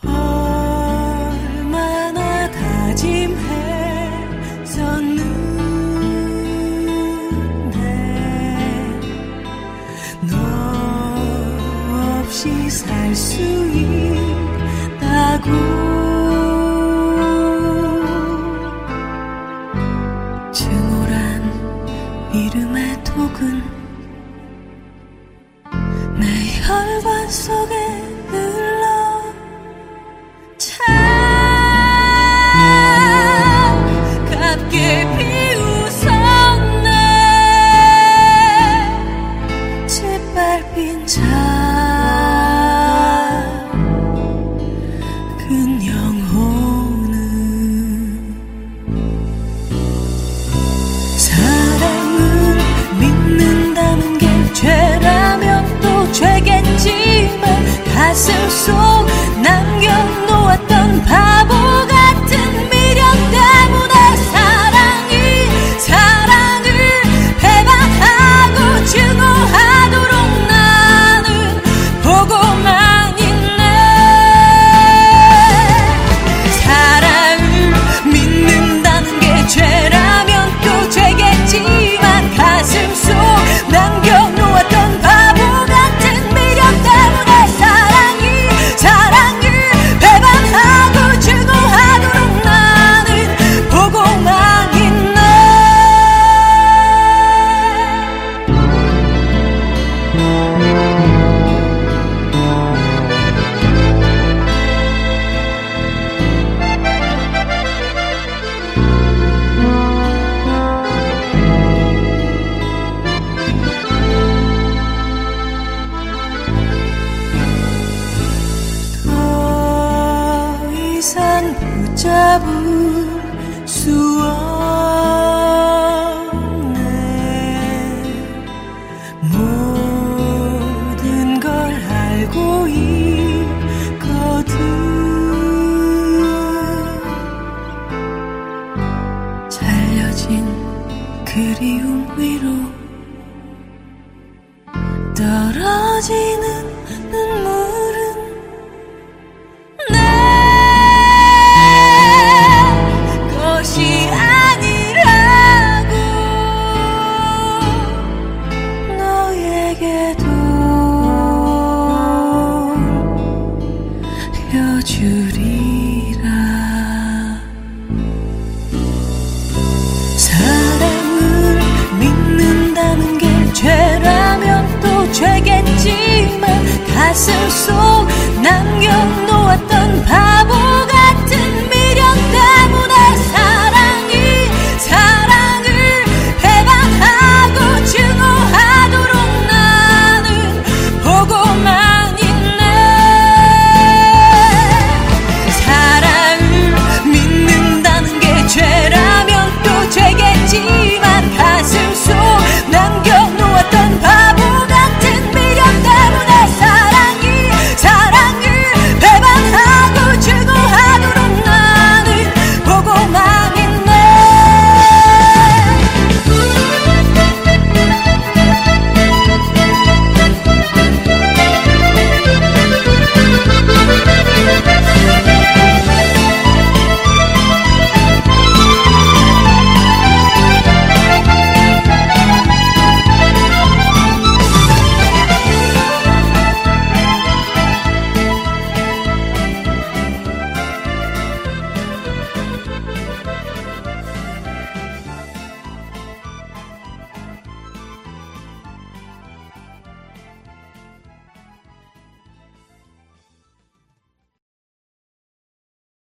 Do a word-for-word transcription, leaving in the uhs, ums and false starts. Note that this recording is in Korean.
얼마나 다짐했었는데 너 없이 살 수 있다고. 증오란 이름의 독은 내 혈관 속에 흘러 차갑게 비웃었네. 짓밟힌 작은 영혼은 사랑을 믿는다는 게 죄라면 또 죄겠지만 가슴 속 남겨놓았던 바보 같은 미련 때문에 사랑이 사랑을 배반하고 증오하도록 나는 보고만 있네. 사랑을 믿는다는 게 죄라면 또 죄겠지만 가슴 속 남겨놓았던 바보 같은 미련 때문에 사랑이 사랑을 배반하고 증오하도록 나는 보고만 있네. 더 이상 붙잡을 수 없네. 모든 걸 알고 있거든. 잘려진 그리움 위로 떨어지는 눈물은 내 것이 아니라고. 너에게도 알려주리라. 사랑을 믿는다는 게 죄라면 또 죄겠지만 가슴 속 남겨놓았던 바보